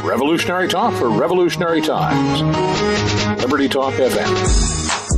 Revolutionary talk for revolutionary times. Liberty Talk FM.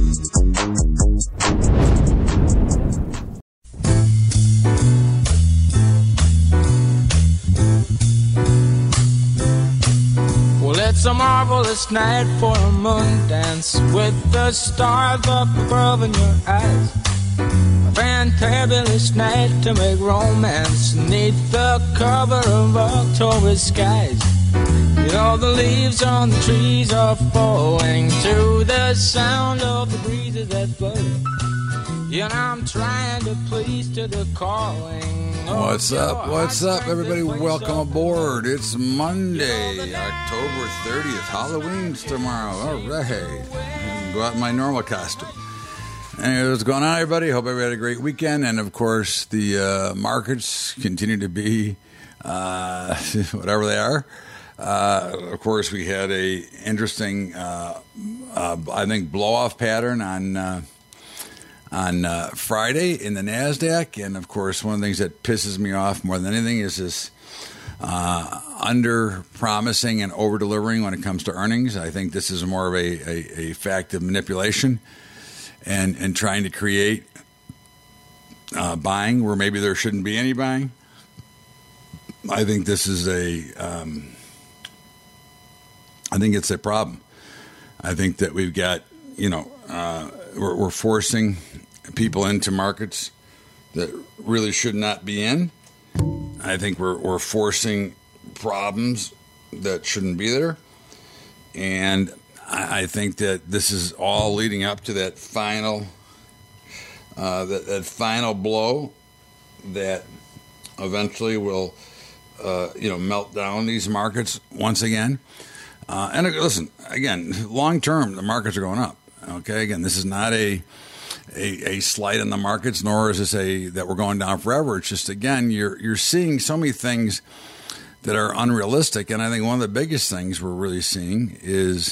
It's a marvelous night for a moon dance with the stars up above in your eyes. A fantabulous night to make romance neath the cover of October skies. You know the leaves on the trees are falling to the sound of the breezes that blow. You know I'm trying to please to the calling. What's up, everybody? Welcome aboard. It's Monday, October 30th. Halloween's tomorrow. All right. Go out in my normal costume. Anyway, what's going on, everybody? Hope everybody had a great weekend. And, of course, the markets continue to be whatever they are. Of course, we had a interesting, I think, blow-off pattern on Friday in the NASDAQ. And, of course, one of the things that pisses me off more than anything is this under-promising and over-delivering when it comes to earnings. I think this is more of a fact of manipulation and trying to create buying where maybe there shouldn't be any buying. I think this is I think it's a problem. I think that we've got, we're forcing people into markets that really should not be in. I think we're forcing problems that shouldn't be there. And I think that this is all leading up to that final that final blow that eventually will melt down these markets once again. And listen, again, long term, the markets are going up. Okay, again, this is not a slight on the markets, nor is this that we're going down forever. It's just, again, you're seeing so many things that are unrealistic, and I think one of the biggest things we're really seeing is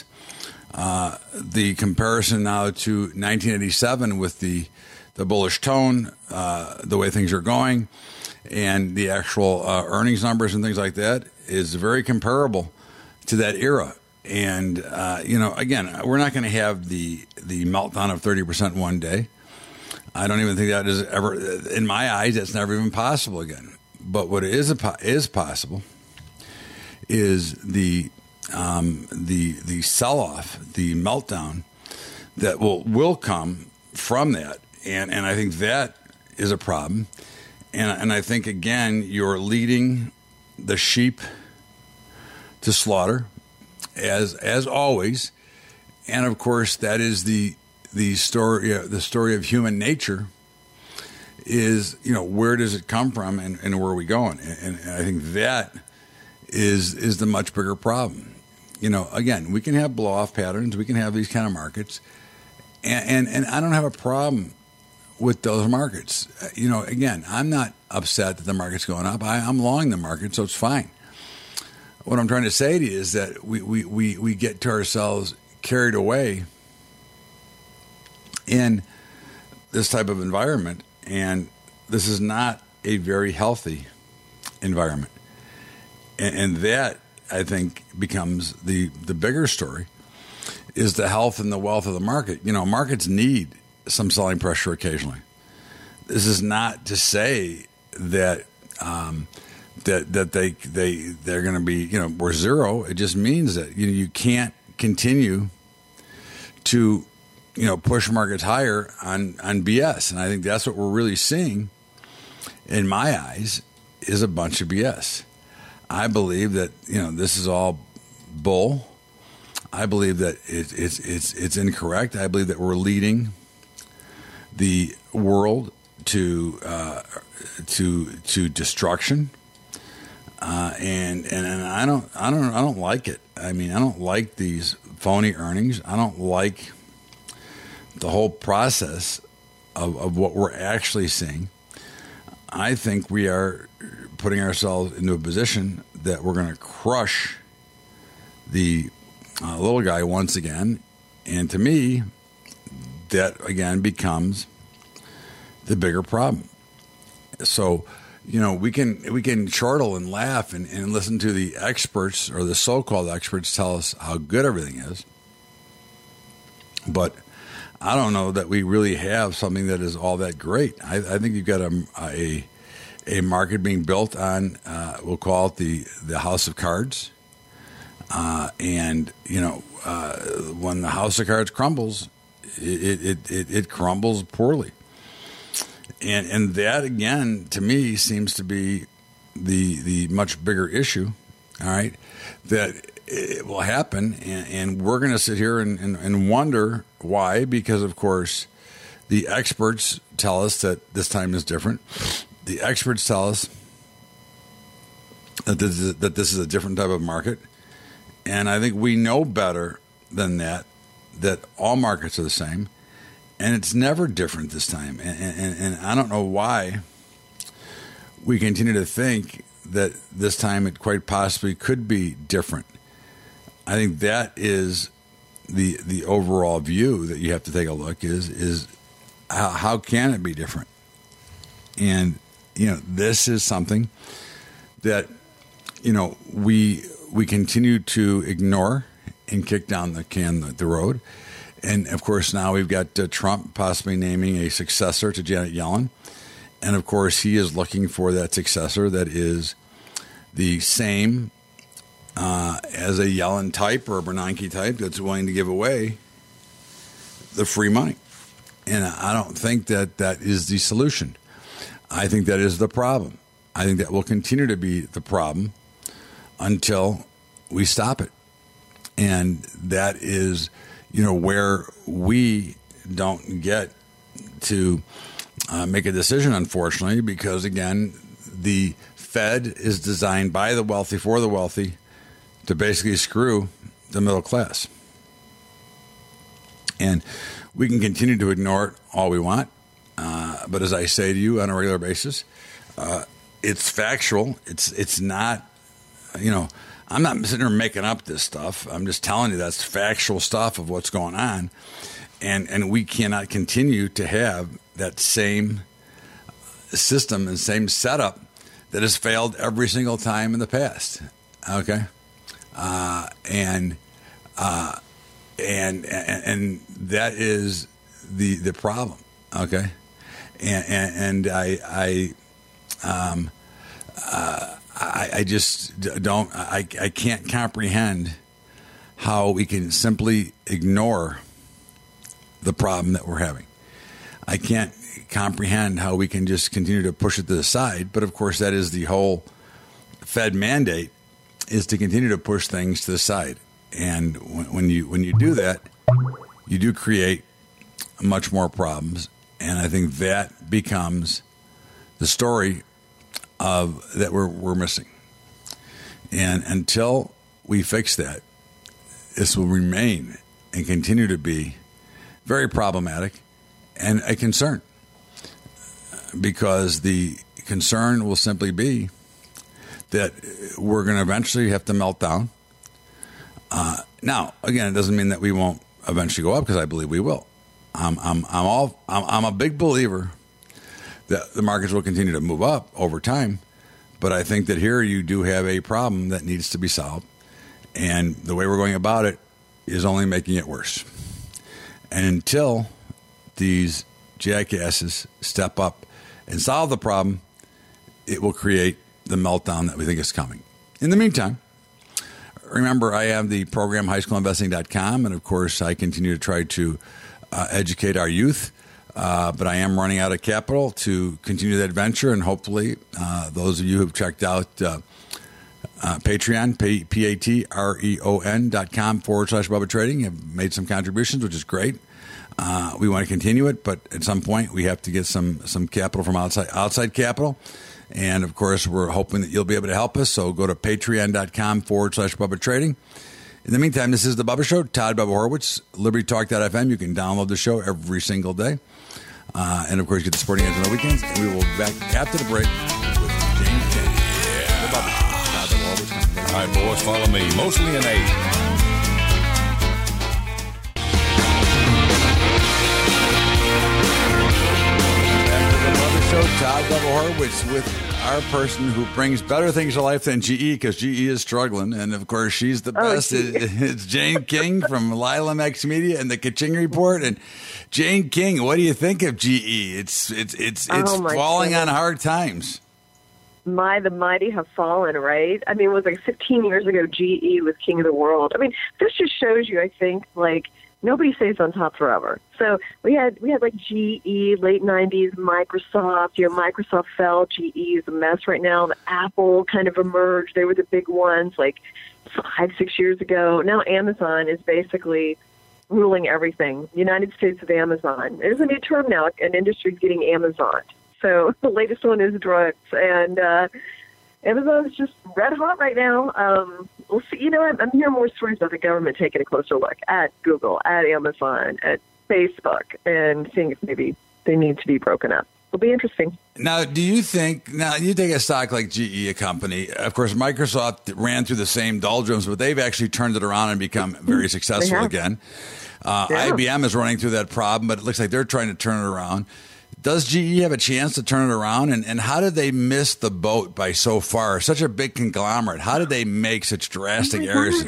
the comparison now to 1987 with the bullish tone, the way things are going, and the actual earnings numbers and things like that is very comparable to that era. And, again, we're not going to have the meltdown of 30% one day. I don't even think that is ever, in my eyes, that's never even possible again. But what is possible is the sell-off, the meltdown that will come from that. And I think that is a problem. And I think, again, you're leading the sheep to slaughter, as always, and of course that is the story. The story of human nature is, where does it come from, and where are we going? And I think that is the much bigger problem. Again, we can have blow-off patterns, we can have these kind of markets, and I don't have a problem with those markets. Again, I'm not upset that the market's going up. I'm long the market, so it's fine. What I'm trying to say to you is that we get to ourselves carried away in this type of environment, and this is not a very healthy environment. And that, I think, becomes the bigger story, is the health and the wealth of the market. Markets need some selling pressure occasionally. This is not to say that that they're going to be, we're zero. It just means that you can't continue to push markets higher on BS. And I think that's what we're really seeing, in my eyes, is a bunch of BS. I believe that this is all bull. I believe that it's incorrect. I believe that we're leading the world to destruction. And I don't like it. I mean, I don't like these phony earnings. I don't like the whole process of what we're actually seeing. I think we are putting ourselves into a position that we're going to crush the little guy once again. And to me, that again becomes the bigger problem. So, we can chortle and laugh and listen to the experts or the so-called experts tell us how good everything is. But I don't know that we really have something that is all that great. I think you've got a market being built on, we'll call it the house of cards. And when the house of cards crumbles, it crumbles poorly. And that, again, to me, seems to be the much bigger issue, all right, that it will happen. And we're going to sit here and wonder why, because, of course, the experts tell us that this time is different. The experts tell us that this is a different type of market. And I think we know better than that all markets are the same. And it's never different this time. And I don't know why we continue to think that this time it quite possibly could be different. I think that is the overall view that you have to take a look is how can it be different? And, this is something that, we continue to ignore and kick down the road. And, of course, now we've got Trump possibly naming a successor to Janet Yellen. And, of course, he is looking for that successor that is the same as a Yellen type or a Bernanke type that's willing to give away the free money. And I don't think that is the solution. I think that is the problem. I think that will continue to be the problem until we stop it. And that is where we don't get to make a decision, unfortunately, because, again, the Fed is designed by the wealthy for the wealthy to basically screw the middle class. And we can continue to ignore it all we want. But as I say to you on a regular basis, it's factual. It's not, I'm not sitting here making up this stuff. I'm just telling you that's factual stuff of what's going on. And we cannot continue to have that same system and same setup that has failed every single time in the past. Okay? And that is the problem. Okay? And I just don't. I can't comprehend how we can simply ignore the problem that we're having. I can't comprehend how we can just continue to push it to the side. But of course, that is the whole Fed mandate, is to continue to push things to the side. And when you do that, you do create much more problems. And I think that becomes the story of that we're missing. And until we fix that, this will remain and continue to be very problematic and a concern, because the concern will simply be that we're going to eventually have to melt down. Now, again, it doesn't mean that we won't eventually go up, because I believe we will. I'm a big believer that the markets will continue to move up over time, but I think that here you do have a problem that needs to be solved, and the way we're going about it is only making it worse. And until these jackasses step up and solve the problem, it will create the meltdown that we think is coming. In the meantime, remember, I have the program highschoolinvesting.com, and of course I continue to try to educate our youth, but I am running out of capital to continue that venture, and hopefully those of you who have checked out Patreon, patreon.com/Bubba Trading, have made some contributions, which is great. We want to continue it, but at some point we have to get some capital from outside capital. And of course, we're hoping that you'll be able to help us. So go to patreon.com/Bubba Trading. In the meantime, this is The Bubba Show. Todd Bubba Horwitz, LibertyTalk.fm. You can download the show every single day. And of course, you get the sporting ads on the weekends. And we will be back after the break with James Kennedy. Yeah. The Bubba Show. Todd Bubba Horwitz. All right, boys, follow me. Mostly an 8. Todd Double Horwitz with our person who brings better things to life than GE, because GE is struggling. And, of course, she's the best. It's Jane King from Lila Max Media and the Kaching Report. And, Jane King, what do you think of GE? It's falling on hard times. The mighty have fallen, right? I mean, it was like 15 years ago, GE was king of the world. I mean, this just shows you, I think, like, nobody stays on top forever. So we had like GE, late 90s, Microsoft. Microsoft fell. GE is a mess right now. Apple kind of emerged. They were the big ones like 5-6 years ago. Now Amazon is basically ruling everything. United States of Amazon. There's a new term now. An industry is getting Amazoned. So the latest one is drugs. And Amazon is just red hot right now. We'll see. I'm hearing more stories about the government taking a closer look at Google, at Amazon, at Facebook, and seeing if maybe they need to be broken up. It'll be interesting. Now, do you think, you take a stock like GE, a company, of course, Microsoft ran through the same doldrums, but they've actually turned it around and become very successful again. IBM is running through that problem, but it looks like they're trying to turn it around. Does GE have a chance to turn it around? And how did they miss the boat by so far? Such a big conglomerate. How did they make such drastic errors?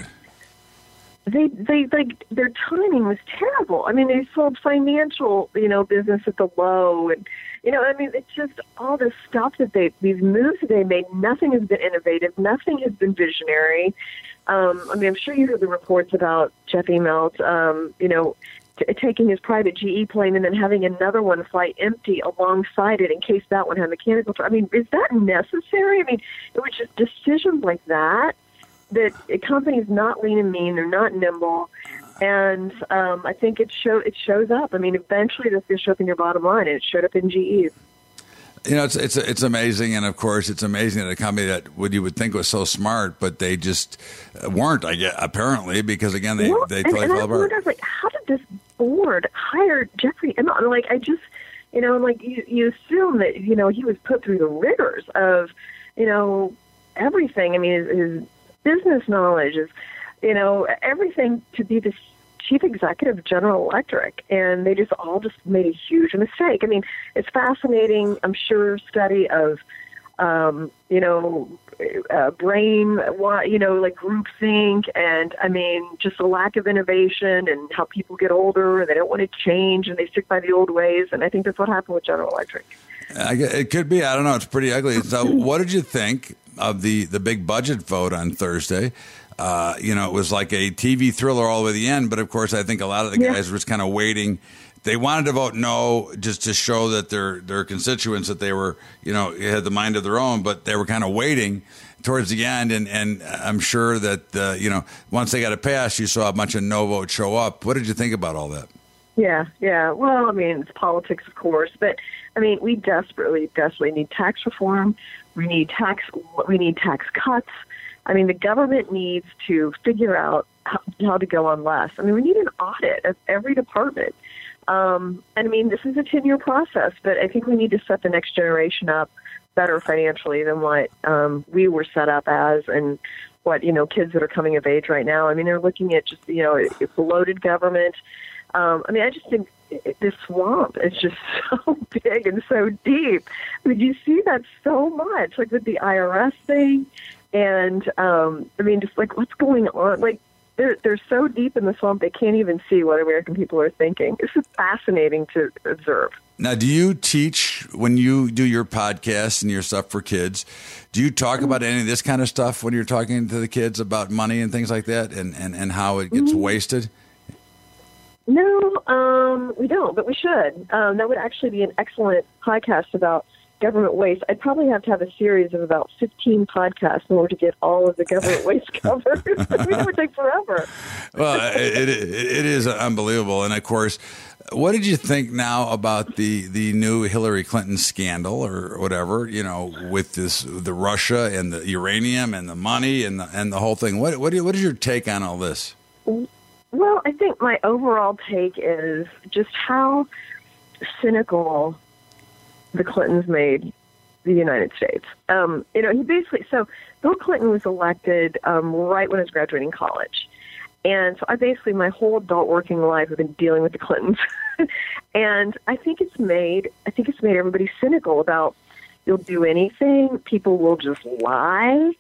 Their timing was terrible. I mean, they sold financial, business at the low, and it's just all this stuff these moves that they made. Nothing has been innovative. Nothing has been visionary. I'm sure you heard the reports about Jeff Immelt, taking his private GE plane and then having another one fly empty alongside it in case that one had mechanical trouble. I mean, is that necessary? I mean, it was just decisions like that a company's not lean and mean, they're not nimble, and I think it shows up. I mean, eventually this will show up in your bottom line, and it showed up in GE. It's amazing, and of course, it's amazing that a company that you would think was so smart, but they just weren't. I guess apparently, because again, they totally fell apart. Like, how did this board hire Jeffrey Immelt? Like, I just, you assume that he was put through the rigors of, everything. I mean, his business knowledge is, everything to be this chief executive of General Electric, and they just made a huge mistake. I mean, it's fascinating, I'm sure, study of, brain, like groupthink, and I mean, just a lack of innovation and how people get older and they don't want to change and they stick by the old ways. And I think that's what happened with General Electric. It could be. I don't know. It's pretty ugly. So what did you think of the big budget vote on Thursday? It was like a TV thriller all the way to the end, but of course, I think a lot of the guys were just kind of waiting. They wanted to vote no just to show that their constituents that they were, had the mind of their own, but they were kind of waiting towards the end. And I'm sure that, once they got it passed, you saw a bunch of no votes show up. What did you think about all that? Yeah. Well, I mean, it's politics, of course, but I mean, we desperately need tax reform. We need tax cuts. I mean, the government needs to figure out how to go on less. I mean, we need an audit of every department. And I mean, this is a 10-year process, but I think we need to set the next generation up better financially than what we were set up as, and what, kids that are coming of age right now. I mean, they're looking at just, a bloated government. I mean, I just think this swamp is just so big and so deep. I mean, you see that so much, like with the IRS thing. And, I mean, just like what's going on, like they're so deep in the swamp, they can't even see what American people are thinking. This is fascinating to observe. Now, do you teach when you do your podcast and your stuff for kids? Do you talk about any of this kind of stuff when you're talking to the kids about money and things like that, and how it gets wasted? No, we don't, but we should. That would actually be an excellent podcast about government waste. I'd probably have to have a series of about 15 podcasts in order to get all of the government waste covered. I mean, it would take forever. Well, it is unbelievable. And, of course, what did you think now about the new Hillary Clinton scandal or whatever, with the Russia and the uranium and the money and the whole thing? What is your take on all this? Well, I think my overall take is just how cynical the Clintons made the United Bill Clinton was elected right when I was graduating college. And so I basically, my whole adult working life, have been dealing with the Clintons. And I think it's made everybody cynical about, you'll do anything, people will just lie.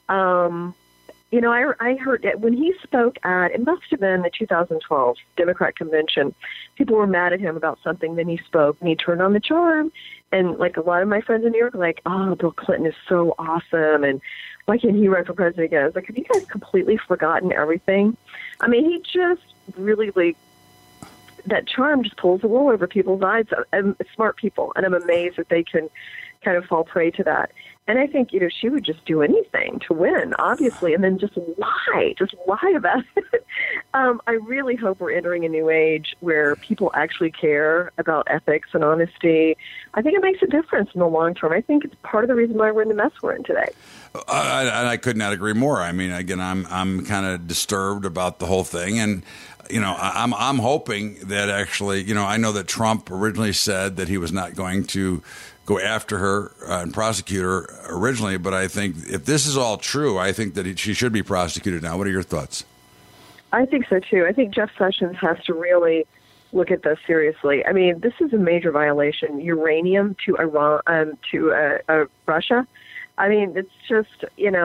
I heard that when he spoke at, it must have been the 2012 Democrat convention, people were mad at him about something, then he spoke, and he turned on the charm, and like a lot of my friends in New York were like, oh, Bill Clinton is so awesome, and why can't he run for president again? I was like, have you guys completely forgotten everything? I mean, he just really, like, that charm just pulls the wool over people's eyes, and smart people, and I'm amazed that they can kind of fall prey to that. And I think, she would just do anything to win, obviously, and then just lie about it. I really hope we're entering a new age where people actually care about ethics and honesty. I think it makes a difference in the long term. I think it's part of the reason why we're in the mess we're in today. I could not agree more. I mean, again, I'm kind of disturbed about the whole thing, and I'm hoping that actually, I know that Trump originally said that he was not going to go after her and prosecute her originally, but I think if this is all true, I think that she should be prosecuted now. What are your thoughts? I think so too. I think Jeff Sessions has to really look at this seriously. I mean, this is a major violation. Uranium to Iran, to Russia. I mean, it's just,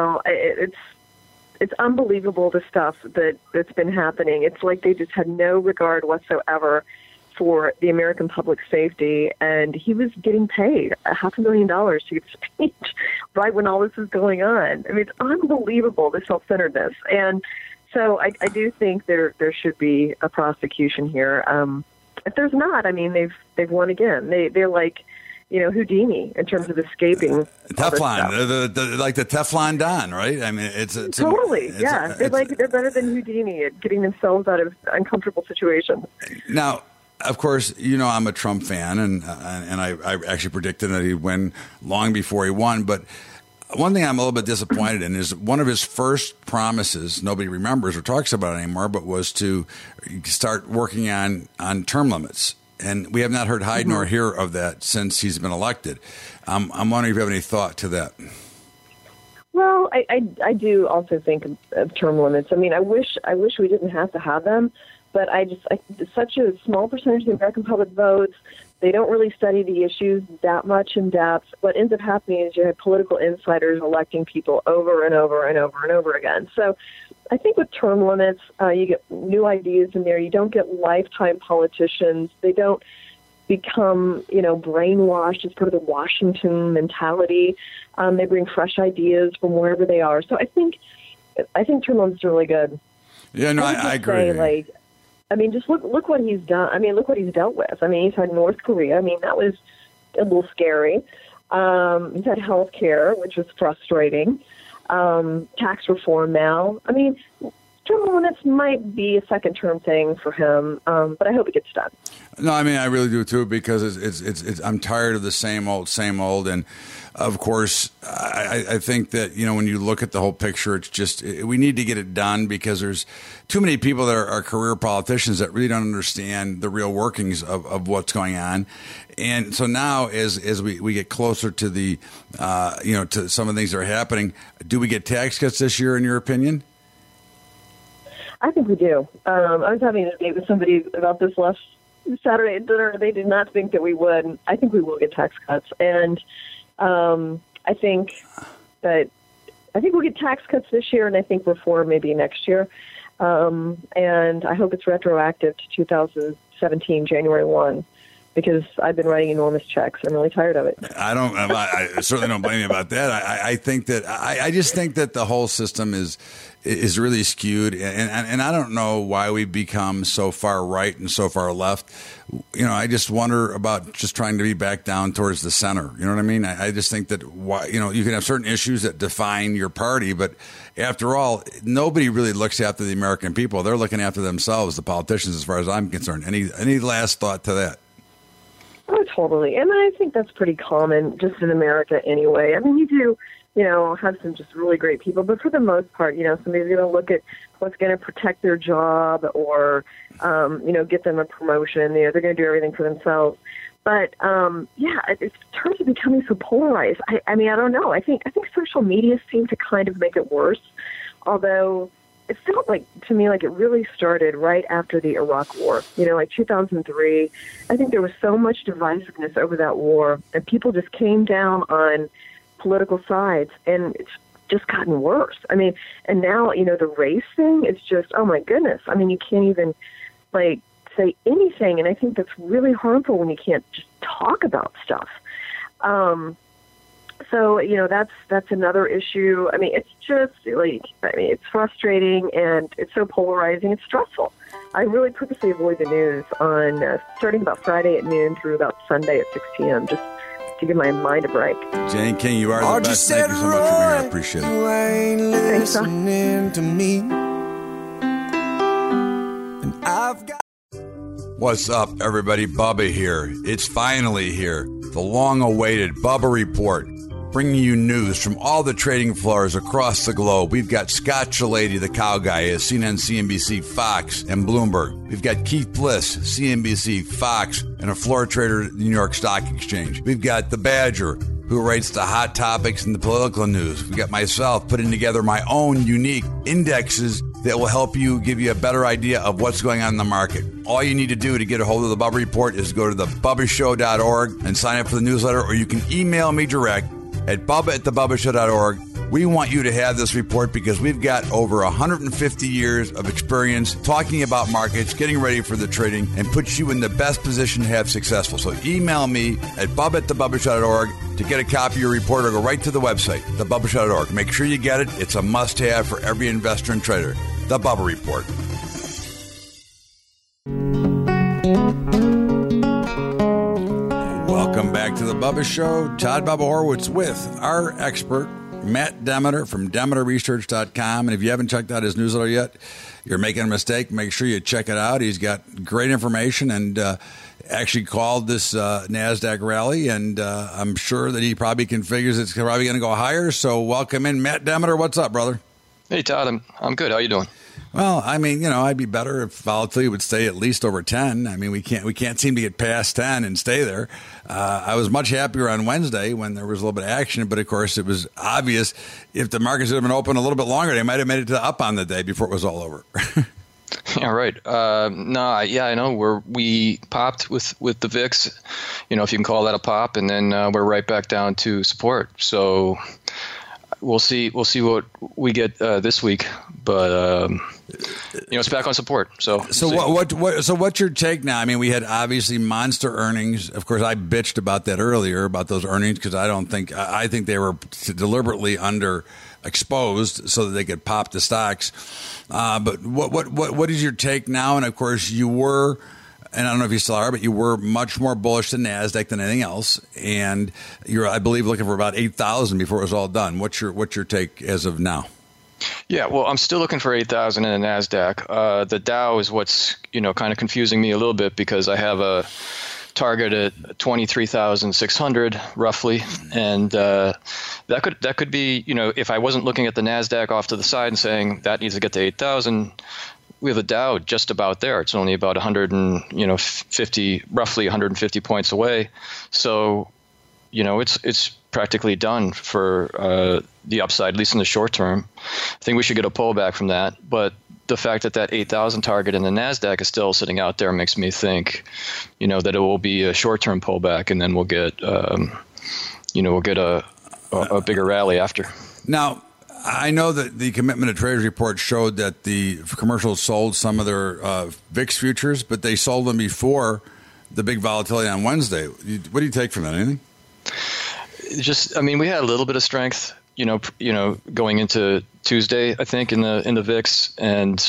it's unbelievable, the stuff that's been happening. It's like they just had no regard whatsoever for the American public safety, and he was getting paid $500,000 to give a speech right when all this was going on. I mean, it's unbelievable, the self-centeredness. And so I do think there should be a prosecution here. If there's not, I mean, they've won again. They're like, Houdini in terms of escaping. Teflon, like the Teflon Don, right? I mean, it's totally, yeah. They're better than Houdini at getting themselves out of uncomfortable situations. Now, of course, I'm a Trump fan, and I actually predicted that he'd win long before he won. But one thing I'm a little bit disappointed in is one of his first promises, nobody remembers or talks about it anymore, but was to start working on term limits. And we have not heard hide nor hear of that since he's been elected. I'm wondering if you have any thought to that. Well, I do also think of term limits. I mean, I wish we didn't have to have them. But such a small percentage of the American public votes. They don't really study the issues that much in depth. What ends up happening is you have political insiders electing people over and over and over and over again. So I think with term limits, you get new ideas in there. You don't get lifetime politicians. They don't become, brainwashed as part of the Washington mentality. They bring fresh ideas from wherever they are. So I think term limits are really good. Yeah, no, I agree. I mean, just look what he's done. I mean, look what he's dealt with. I mean, he's had North Korea. I mean, that was a little scary. He's had health care, which was frustrating. Tax reform now. I mean, term limits might be a second-term thing for him, but I hope it gets done. No, I mean, I really do too, because it's I'm tired of the same old, and of course, I think that when you look at the whole picture, it's just we need to get it done, because there's too many people that are career politicians that really don't understand the real workings of what's going on. And so now, as we get closer to the to some of the things that are happening, do we get tax cuts this year, in your opinion? I think we do. I was having a debate with somebody about this last Saturday at dinner. They did not think that we would. I think we will get tax cuts, and I think we'll get tax cuts this year, and I think reform maybe next year. And I hope it's retroactive to 2017, January 1. Because I've been writing enormous checks. I'm really tired of it. I certainly don't blame you about that. I think that I just think that the whole system is really skewed, and I don't know why we've become so far right and so far left. I just wonder about just trying to be back down towards the center. You know what I mean? I just think that you can have certain issues that define your party, but after all, nobody really looks after the American people. They're looking after themselves, the politicians, as far as I'm concerned. Any last thought to that? Oh, totally. And I think that's pretty common just in America anyway. I mean, you do, have some just really great people, but for the most part, somebody's going to look at what's going to protect their job or, get them a promotion. They're going to do everything for themselves. But, in terms of becoming so polarized, I mean, I don't know. I think social media seems to kind of make it worse. Although, it felt like to me like it really started right after the Iraq War. Like 2003. I think there was so much divisiveness over that war, and people just came down on political sides, and it's just gotten worse. I mean, and now the race thing is just, oh my goodness. I mean, you can't even say anything, and I think that's really harmful when you can't just talk about stuff. So that's another issue. I mean, it's just it's frustrating, and it's so polarizing. It's stressful. I really purposely avoid the news on starting about Friday at noon through about Sunday at 6 p.m. just to give my mind a break. Jane King, you are the best. Thank you so much for being here. I appreciate it. You ain't listening to me. And I've got. What's up, everybody? Bubba here. It's finally here. The long-awaited Bubba Report, bringing you news from all the trading floors across the globe. We've got Scott Shellady, the cow guy, at CNN, CNBC, Fox, and Bloomberg. We've got Keith Bliss, CNBC, Fox, and a floor trader at the New York Stock Exchange. We've got the Badger, who writes the hot topics and the political news. We've got myself putting together my own unique indexes that will help you, give you a better idea of what's going on in the market. All you need to do to get a hold of the Bubba Report is go to thebubbashow.org and sign up for the newsletter, or you can email me direct at bubba@thebubbashow.org. We want you to have this report because we've got over 150 years of experience talking about markets, getting ready for the trading, and puts you in the best position to have successful. So email me at bubba@thebubbashow.org to get a copy of your report, or go right to the website, thebubbashow.org. Make sure you get it. It's a must-have for every investor and trader. The Bubba Report. Welcome back to the Bubba Show. Todd Bubba Horwitz with our expert, Matt Demeter from DemeterResearch.com. And if you haven't checked out his newsletter yet, you're making a mistake. Make sure you check it out. He's got great information, and actually called this NASDAQ rally, and I'm sure that he probably configures it's probably going to go higher. So welcome in, Matt Demeter. What's up, brother? Hey, Todd. I'm good. How you doing? Well, I mean, I'd be better if volatility would stay at least over 10. I mean, we can't seem to get past 10 and stay there. I was much happier on Wednesday when there was a little bit of action, but of course it was obvious if the markets had been open a little bit longer, they might have made it to the up on the day before it was all over. Yeah, right. I know we popped with the VIX, if you can call that a pop, and then we're right back down to support. So we'll see what we get this week, but it's back on support. So what's your take now? I mean, we had obviously monster earnings. Of course, I bitched about that earlier, about those earnings, because I think they were deliberately underexposed so that they could pop the stocks. But what is your take now? And of course, you were, and I don't know if you still are, but you were much more bullish than NASDAQ than anything else. And you're, I believe, looking for about 8,000 before it was all done. What's your take as of now? Yeah, well, I'm still looking for 8,000 in the NASDAQ. The Dow is what's, kind of confusing me a little bit, because I have a target at 23,600 roughly. And that could be, if I wasn't looking at the NASDAQ off to the side and saying that needs to get to 8,000, we have the Dow just about there. It's only about 150 points away. So, it's practically done for the upside, at least in the short term. I think we should get a pullback from that. But the fact that 8,000 target in the NASDAQ is still sitting out there makes me think, that it will be a short-term pullback, and then we'll get, a bigger rally after. Now, I know that the Commitment to Traders report showed that the commercials sold some of their VIX futures, but they sold them before the big volatility on Wednesday. What do you take from that? Anything? We had a little bit of strength, going into Tuesday, I think, in the VIX, and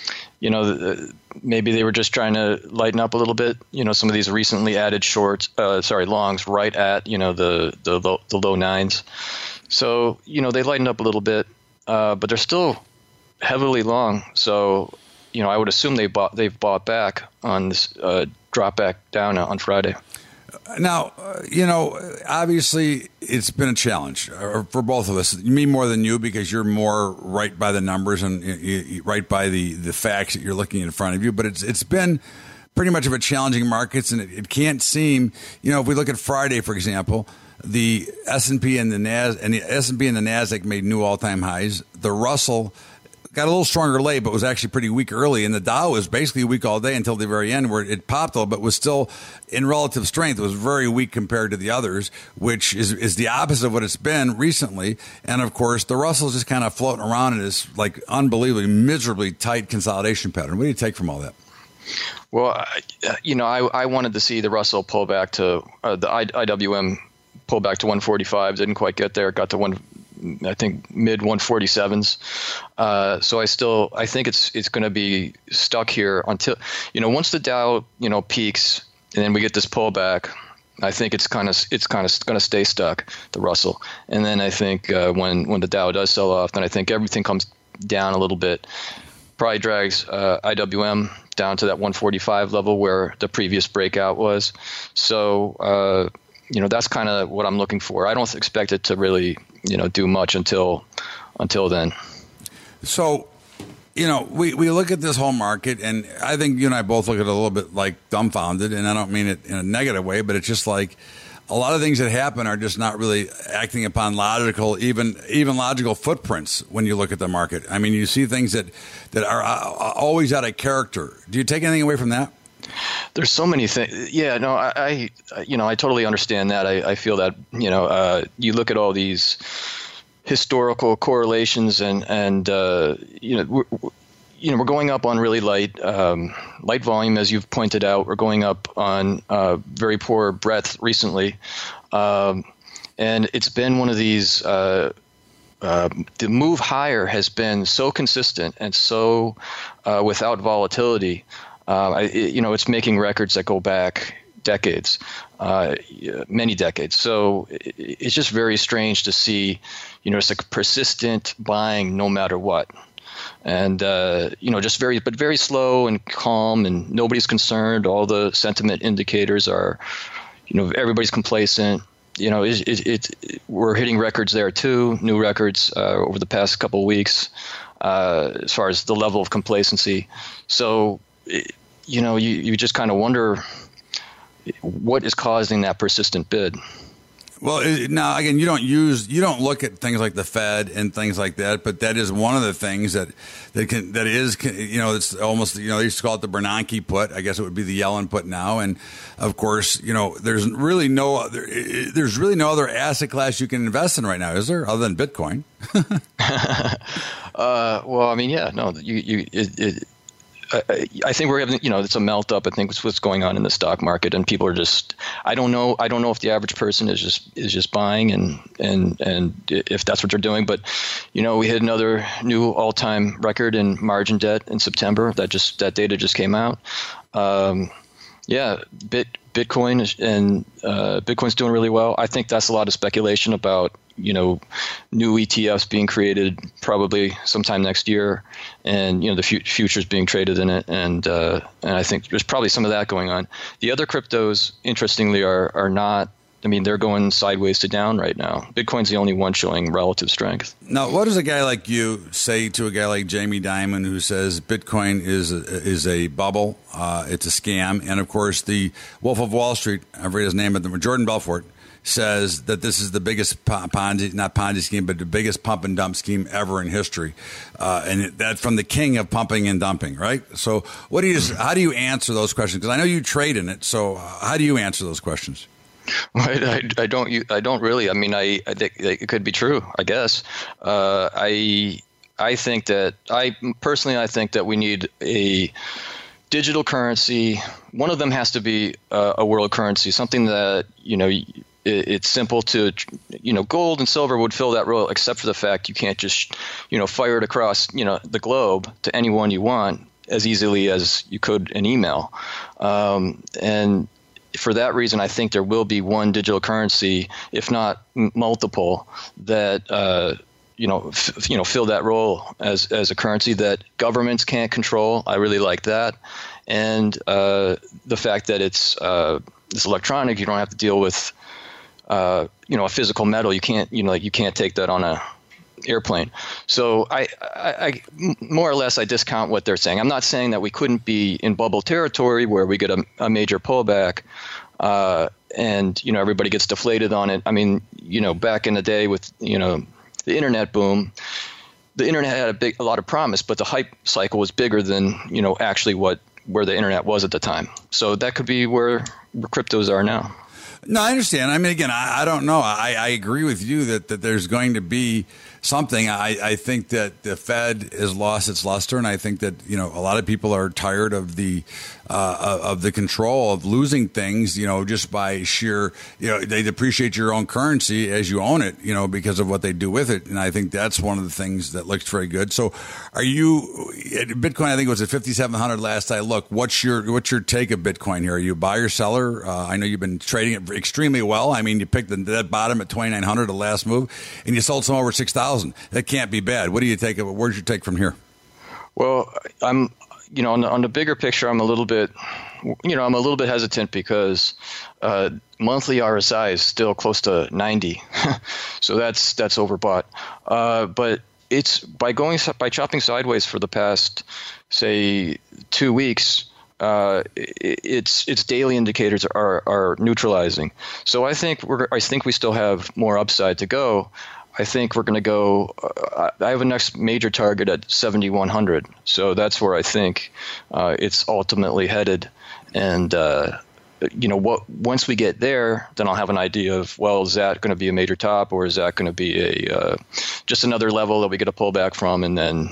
maybe they were just trying to lighten up a little bit. Some of these recently added longs right at the low nines. So they lightened up a little bit, but they're still heavily long. So I would assume they've bought back on this drop back down on Friday. Now, obviously it's been a challenge for both of us. Me more than you, because you're more right by the numbers and right by the facts that you're looking in front of you. But it's been pretty much of a challenging markets, and it can't seem, if we look at Friday, for example, the S&P and the NASDAQ made new all-time highs. The Russell got a little stronger late, but was actually pretty weak early. And the Dow was basically weak all day until the very end, where it popped a little, but was still in relative strength. It was very weak compared to the others, which is the opposite of what it's been recently. And of course, the Russell's just kind of floating around in this like unbelievably miserably tight consolidation pattern. What do you take from all that? Well, I wanted to see the Russell pull back to the IWM pull back to 145. Didn't quite get there. Got to I think mid 147s. So I think it's going to be stuck here until, once the Dow, peaks and then we get this pullback, I think it's kind of going to stay stuck, the Russell. And then I think when the Dow does sell off, then I think everything comes down a little bit. Probably drags IWM down to that 145 level where the previous breakout was. So, that's kind of what I'm looking for. I don't expect it to really, do much until then. So, we look at this whole market, and I think you and I both look at it a little bit like dumbfounded, and I don't mean it in a negative way, but it's just like a lot of things that happen are just not really acting upon logical, even logical footprints when you look at the market. I mean, you see things that are always out of character. Do you take anything away from that? There's so many things. Yeah, no, I totally understand that. I feel that, you look at all these historical correlations and we're going up on really light volume, as you've pointed out. We're going up on very poor breadth recently. And it's been one of these, the move higher has been so consistent and so without volatility. It's making records that go back decades, many decades. So it's just very strange to see, it's like persistent buying no matter what. And, just very slow and calm, and nobody's concerned. All the sentiment indicators are, everybody's complacent. We're hitting records there too, new records over the past couple of weeks as far as the level of complacency. So, you just kind of wonder what is causing that persistent bid. Well, now again, you don't look at things like the Fed and things like that, but that is one of the things that is it's almost they used to call it the Bernanke put. I guess it would be the Yellen put now, and of course there's really no other asset class you can invest in right now, is there, other than Bitcoin? Well, I mean, yeah, no, I think we're having, it's a melt up. I think it's what's going on in the stock market, and people are just, I don't know if the average person is just buying and if that's what they're doing. But, we hit another new all-time record in margin debt in September. That data just came out. Bitcoin and Bitcoin's doing really well. I think that's a lot of speculation about, new ETFs being created probably sometime next year, and the futures being traded in it, and I think there's probably some of that going on. The other cryptos, interestingly, are not. I mean, they're going sideways to down right now. Bitcoin's the only one showing relative strength. Now, what does a guy like you say to a guy like Jamie Dimon, who says Bitcoin is a bubble, it's a scam, and of course the Wolf of Wall Street, I forget his name, but Jordan Belfort, says that this is the biggest not Ponzi scheme, but the biggest pump and dump scheme ever in history, and that from the king of pumping and dumping, right? So, how do you answer those questions? Because I know you trade in it, so how do you answer those questions? I don't really. I mean, I think it could be true, I guess. I think that I think that we need a digital currency. One of them has to be a world currency, something that it's simple to, gold and silver would fill that role, except for the fact you can't just, fire it across, the globe to anyone you want as easily as you could an email. And for that reason, I think there will be one digital currency, if not multiple, that fill that role as a currency that governments can't control. I really like that, and the fact that it's electronic. You don't have to deal with a physical metal. You can't you can't take that on a airplane. So I more or less I discount what they're saying. I'm not saying that we couldn't be in bubble territory where we get a major pullback and everybody gets deflated on it. I mean, back in the day with the internet boom, the internet had a lot of promise, but the hype cycle was bigger than, actually where the internet was at the time. So that could be where cryptos are now. No, I understand. I mean, again, I don't know. I agree with you that there's going to be something. I think that the Fed has lost its luster, and I think that a lot of people are tired of the control of losing things. Just by sheer they depreciate your own currency as you own it. Because of what they do with it, and I think that's one of the things that looks very good. So, are you Bitcoin? I think it was at 5,700 last I looked. What's your take of Bitcoin here? Are you a buyer, seller? I know you've been trading it extremely well. I mean, you picked that bottom at 2,900, the last move, and you sold some over 6,000. That can't be bad. What do you take of it? Where's your take from here? Well, I'm, on the bigger picture, I'm a little bit hesitant because monthly RSI is still close to 90, so that's overbought. But it's by chopping sideways for the past, say, 2 weeks. Its daily indicators are neutralizing. So I think we still have more upside to go. I think we're going to go. I have a next major target at 7,100. So that's where I think it's ultimately headed. And once we get there, then I'll have an idea of, well, is that going to be a major top, or is that going to be a just another level that we get a pullback from, and then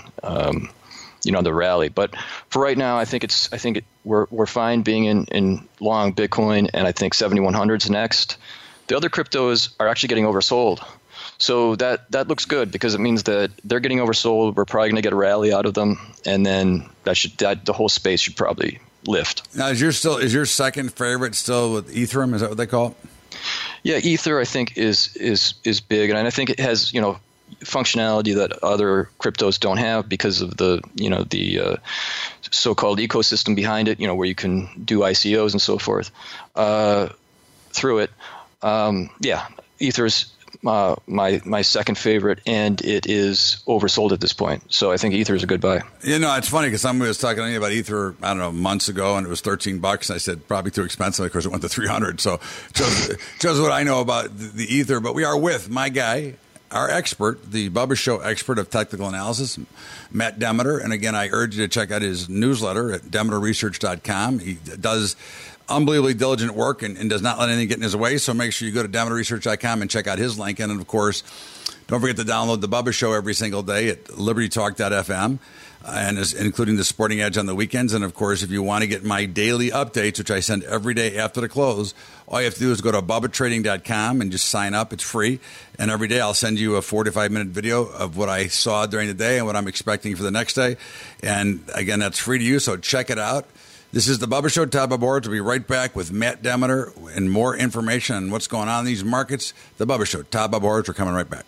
the rally. But for right now, I think we're fine being in long Bitcoin, and I think 7,100 is next. The other cryptos are actually getting oversold. So that looks good because it means that they're getting oversold. We're probably going to get a rally out of them, and then the whole space should probably lift. Now, is your second favorite still with Ethereum? Is that what they call it? Yeah, Ether I think is big, and I think it has functionality that other cryptos don't have because of the so-called ecosystem behind it. Where you can do ICOs and so forth through it. Ether's my second favorite, and it is oversold at this point. So I think Ether is a good buy. It's funny because somebody was talking to me about Ether, I don't know, months ago, and it was $13. And I said, probably too expensive because it went to 300. So shows what I know about the Ether. But we are with my guy, our expert, the Bubba Show expert of technical analysis, Matt Demeter. And again, I urge you to check out his newsletter at DemeterResearch.com. He does unbelievably diligent work and does not let anything get in his way. So make sure you go to DemeterResearch.com and check out his link. And of course, don't forget to download the Bubba Show every single day at LibertyTalk.fm, and including the Sporting Edge on the weekends. And of course, if you want to get my daily updates, which I send every day after the close, all you have to do is go to BubbaTrading.com and just sign up. It's free. And every day I'll send you a 4 to 5 minute video of what I saw during the day and what I'm expecting for the next day. And again, that's free to you. So check it out. This is the Bubba Show, Todd Bubba Orridge. We'll be right back with Matt Demeter and more information on what's going on in these markets. The Bubba Show, Todd Bubba Orridge. We're coming right back.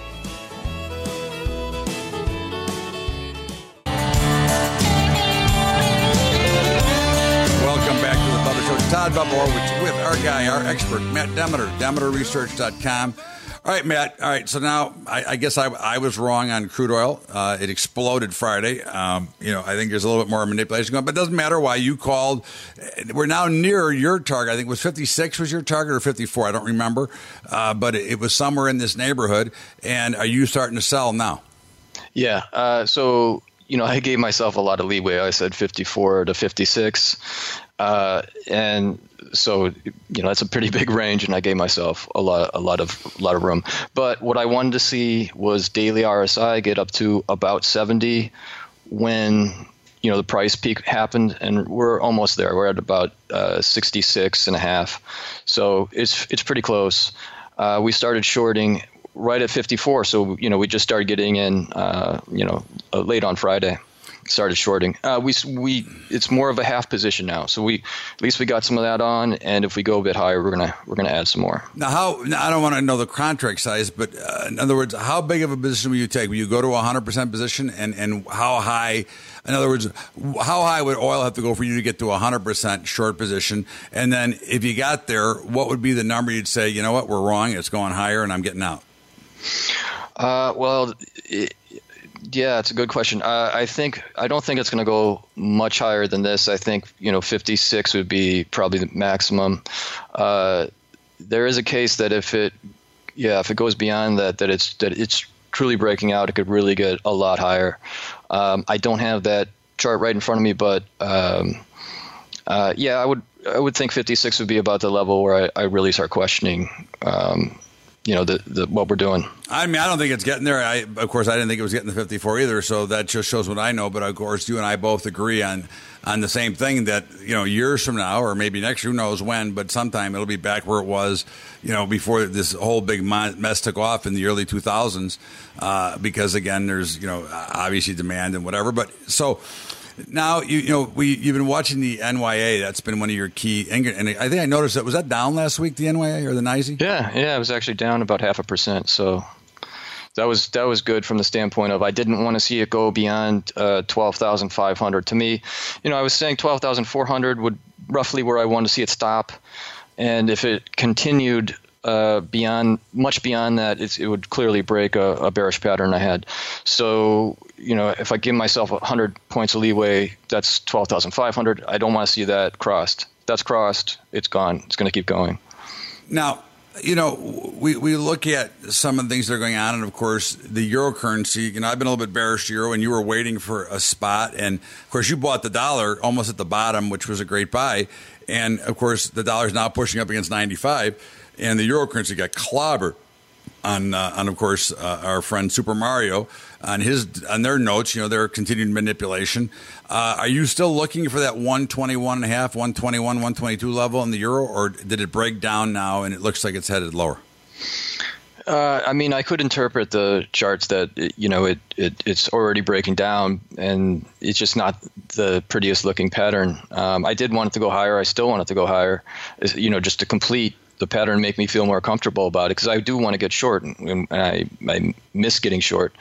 Welcome back to the Bubba Show. Todd Bubba Orridge with our guy, our expert, Matt Demeter, DemeterResearch.com. All right, Matt. All right, so now I guess I was wrong on crude oil. It exploded Friday. I think there's a little bit more manipulation going on, but it doesn't matter why you called. We're now near your target. I think it was 56 was your target or 54. I don't remember, but it was somewhere in this neighborhood. And are you starting to sell now? Yeah. So I gave myself a lot of leeway. I said 54 to 56, and so that's a pretty big range, and I gave myself a lot of room. But what I wanted to see was daily RSI get up to about 70 when the price peak happened, and we're almost there. We're at about 66.5, so it's pretty close. We started shorting right at 54, so we just started getting in late on Friday. Started shorting. It's more of a half position now, so at least we got some of that on, and if we go a bit higher, we're gonna add some more. Now, I don't want to know the contract size, but in other words, how big of a position will you take? Will you go to 100% position, and how high? In other words, how high would oil have to go for you to get to 100% short position? And then, if you got there, what would be the number you'd say? You know what, we're wrong. It's going higher, and I'm getting out. Yeah, it's a good question. I don't think it's going to go much higher than this. I think 56 would be probably the maximum. There is a case that if it goes beyond that, it's truly breaking out, it could really get a lot higher. I don't have that chart right in front of me, but I would think 56 would be about the level where I really start questioning, the what we're doing. I mean, I don't think it's getting there. Of course, I didn't think it was getting to 54 either, so that just shows what I know. But of course, you and I both agree on the same thing, that years from now, or maybe next year, who knows when, but sometime it'll be back where it was, before this whole big mess took off in the early 2000s. Because again, there's obviously demand and whatever. But so. Now, you've been watching the NYA. That's been one of your key. And I think I noticed that. Was that down last week, the NYA or the NYSE? Yeah, it was actually down about 0.5%. So that was good from the standpoint of I didn't want to see it go beyond 12,500. To me, I was saying 12,400 would roughly where I wanted to see it stop. And if it continued much beyond that, it would clearly break a bearish pattern I had. So, if I give myself 100 points of leeway, that's 12,500. I don't want to see that crossed. That's crossed. It's gone. It's going to keep going. Now, we look at some of the things that are going on, and of course, the euro currency. I've been a little bit bearish to euro, and you were waiting for a spot, and of course, you bought the dollar almost at the bottom, which was a great buy, and of course, the dollar is now pushing up against 95, and the euro currency got clobbered on of course, our friend Super Mario on their notes. Their continued manipulation. Are you still looking for that 121.5, 121, 122 level in the euro, or did it break down now and it looks like it's headed lower? I could interpret the charts that it's already breaking down, and it's just not the prettiest looking pattern. I did want it to go higher. I still want it to go higher. Just to complete the pattern, make me feel more comfortable about it, because I do want to get short, and I miss getting short.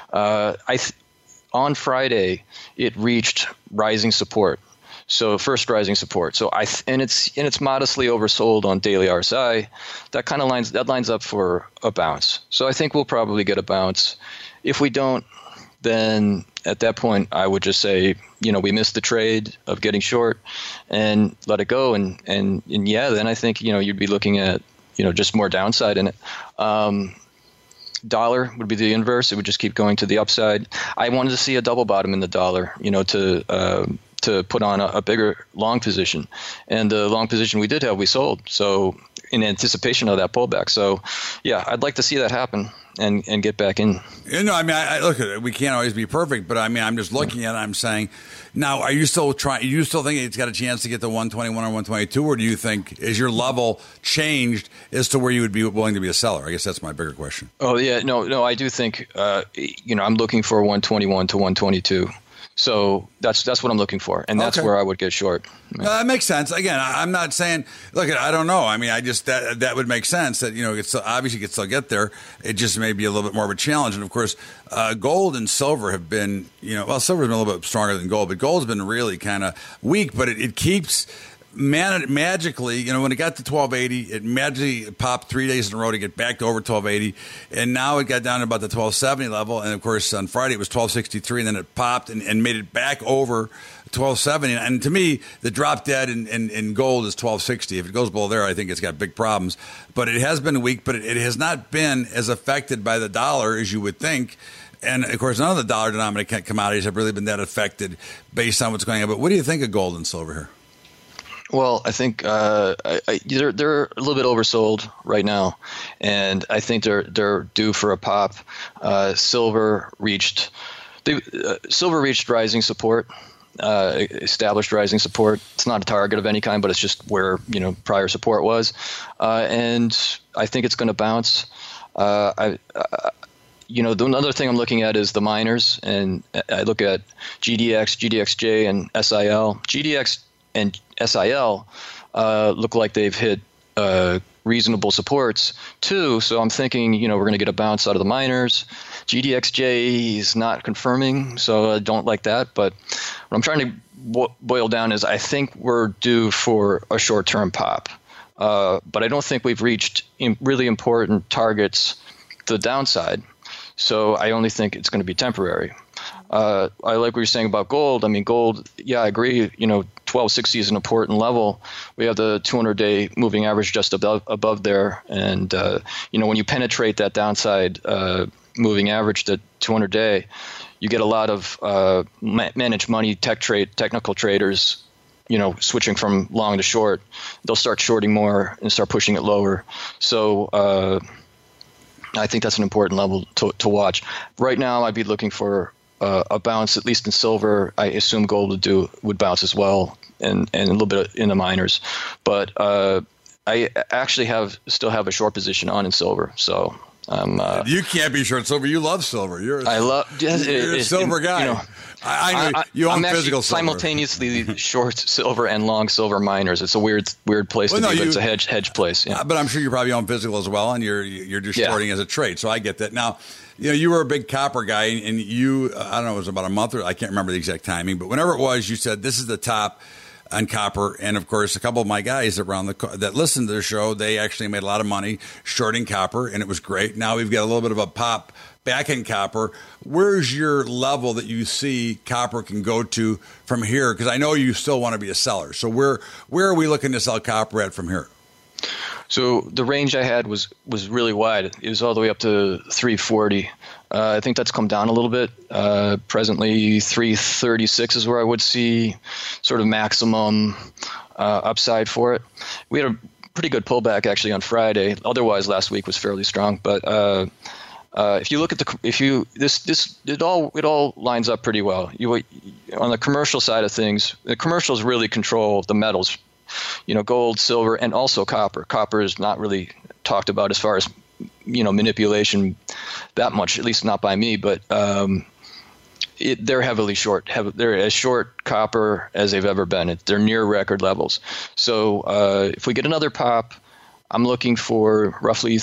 On Friday, it reached rising support. So first rising support. So it's modestly oversold on daily RSI. That kind of lines up for a bounce. So I think we'll probably get a bounce. If we don't, then at that point I would just say, we missed the trade of getting short and let it go. And then I think, you'd be looking at, just more downside in it. Dollar would be the inverse. It would just keep going to the upside. I wanted to see a double bottom in the dollar, to put on a bigger long position. And the long position we did have, we sold. So in anticipation of that pullback. So yeah, I'd like to see that happen and get back in. I look at it. We can't always be perfect, but I'm just looking at it. I'm saying, now, are you still trying? You still think it's got a chance to get to 121 or 122, or do you think is your level changed as to where you would be willing to be a seller? I guess that's my bigger question. Oh yeah, no, I do think I'm looking for 121 to 122. So that's what I'm looking for, and that's where I would get short. No, that makes sense. Again, I'm not saying. Look, I don't know. I just that would make sense. That it's obviously you could still get there. It just may be a little bit more of a challenge. And of course, gold and silver have been. Silver's been a little bit stronger than gold, but gold's been really kind of weak. But it keeps. Magically, when it got to 1280, it magically popped 3 days in a row to get back to over 1280, and now it got down to about the 1270 level. And of course, on Friday it was 1263, and then it popped and made it back over 1270. And to me, the drop dead in gold is 1260. If it goes below there, I think it's got big problems. But it has been weak, but it has not been as affected by the dollar as you would think. And of course, none of the dollar-denominated commodities have really been that affected based on what's going on. But what do you think of gold and silver here? Well, I think they're a little bit oversold right now, and I think they're due for a pop. Silver reached rising support, established rising support. It's not a target of any kind, but it's just where prior support was, and I think it's going to bounce. The another thing I'm looking at is the miners, and I look at GDX, GDXJ, and SIL. GDX and SIL look like they've hit reasonable supports too. So I'm thinking, we're going to get a bounce out of the miners. GDXJ is not confirming, so I don't like that. But what I'm trying to boil down is I think we're due for a short-term pop. But I don't think we've reached really important targets to the downside. So I only think it's going to be temporary. I like what you're saying about gold. Gold, yeah, I agree. 1260 is an important level. We have the 200-day moving average just above there. And, when you penetrate that downside, moving average, the 200-day, you get a lot of managed money technical traders, switching from long to short. They'll start shorting more and start pushing it lower. So I think that's an important level to watch. Right now, I'd be looking for a bounce, at least in silver. I assume gold would bounce as well, and a little bit in the miners. But I actually still have a short position on in silver. So you can't be short silver. You love silver. You're a silver guy. I know you own physical silver. Simultaneously short silver and long silver miners. It's a weird place to be, but it's a hedge place. Yeah. But I'm sure you probably own physical as well, and you're just shorting as a trade. So I get that. Now, you were a big copper guy, and I don't know, it was about a month, or I can't remember the exact timing, but whenever it was, you said this is the top on copper. And of course, a couple of my guys that listened to the show, they actually made a lot of money shorting copper, and it was great. Now we've got a little bit of a pop back in copper. Where's your level that you see copper can go to from here? Because I know you still want to be a seller. So where are we looking to sell copper at from here? So the range I had was really wide. It was all the way up to 340. I think that's come down a little bit. Presently, 336 is where I would see sort of maximum upside for it. We had a pretty good pullback actually on Friday. Otherwise, last week was fairly strong. But if you look at it all lines up pretty well. On the commercial side of things, the commercials really control the metals. Gold, silver, and also copper. Copper is not really talked about as far as, manipulation that much, at least not by me, but they're heavily short. They're as short copper as they've ever been. They're near record levels. So if we get another pop, I'm looking for roughly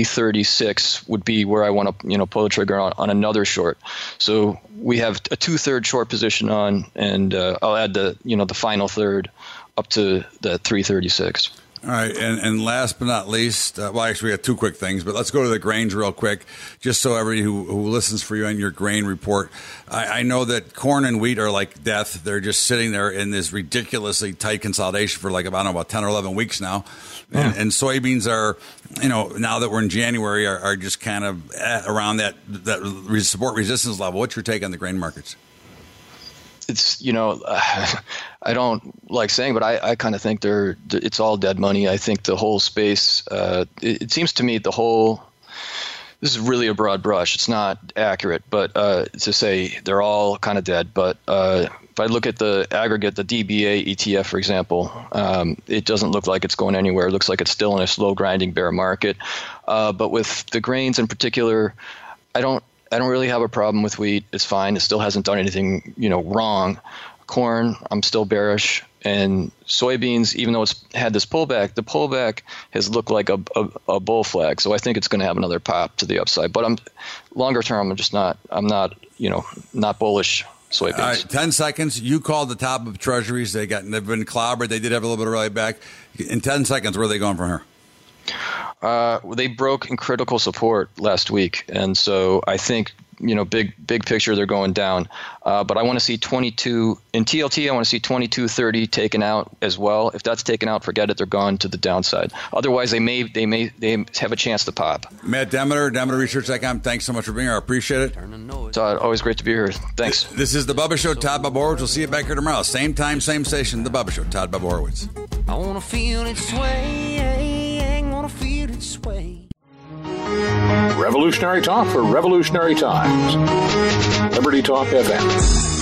336 would be where I want to, pull the trigger on another short. So we have a 2/3 short position on, and I'll add the final third up to the 336. All right, and last but not least, actually we got two quick things, but let's go to the grains real quick, just so everybody who listens for you on your grain report. I know that corn and wheat are like death. They're just sitting there in this ridiculously tight consolidation for about 10 or 11 weeks now. Yeah. And soybeans are, now that we're in January, are just kind of around that support resistance level. What's your take on the grain markets? It's, I don't like saying, but I kind of think it's all dead money. I think the whole space, it seems to me this is really a broad brush. It's not accurate, but to say they're all kind of dead. But if I look at the aggregate, the DBA ETF, for example, it doesn't look like it's going anywhere. It looks like it's still in a slow grinding bear market. But with the grains in particular, I don't really have a problem with wheat. It's fine. It still hasn't done anything, wrong. Corn, I'm still bearish. And soybeans, even though it's had this pullback, the pullback has looked like a bull flag. So I think it's going to have another pop to the upside. But longer term, I'm not bullish soybeans. All right, 10 seconds. You called the top of treasuries. They've been clobbered. They did have a little bit of rally back. In 10 seconds, where are they going from here? They broke in critical support last week, and so I think big picture they're going down. But I want to see 22 in TLT. I want to see 22.30 taken out as well. If that's taken out, forget it. They're gone to the downside. Otherwise, they may have a chance to pop. Matt Demeter, DemeterResearch.com. Thanks so much for being here. I appreciate it. Todd, always great to be here. Thanks. This is the Bubba Show. Todd Bubba Horowitz. We'll see you back here tomorrow. Same time, same station. The Bubba Show. Todd Bubba Horowitz. I want to feel it sway. Want to feel it sway. Revolutionary talk for revolutionary times. Liberty Talk FM.